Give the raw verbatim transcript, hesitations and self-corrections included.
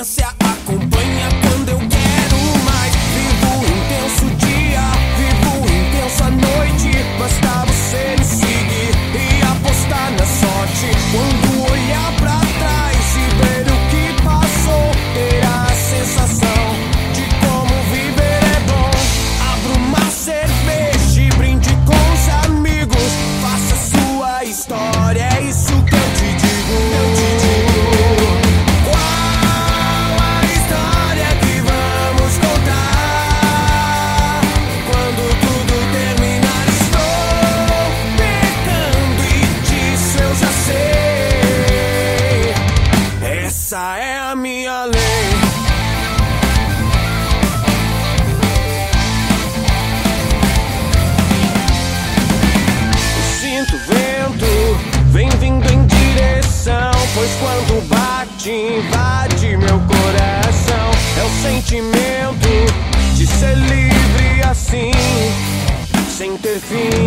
distância acompanha quando eu quero mais. Vivo intenso dia, vivo intenso a noite. Basta você me seguir e apostar na sorte. Quando olhar pra trás e ver o que passou, terá a sensação de como viver é bom. Abra uma cerveja e brinde com os amigos. Faça sua história, é isso que eu te digo. Eu te digo. Qual a história que vamos contar? Quando tudo terminar, estou pecando e disso eu já sei. Essa é a minha lei. Sinto o vento, vem vindo em direção, pois quando bate, invade meu coração. É o sentimento de ser livre assim, sem ter fim.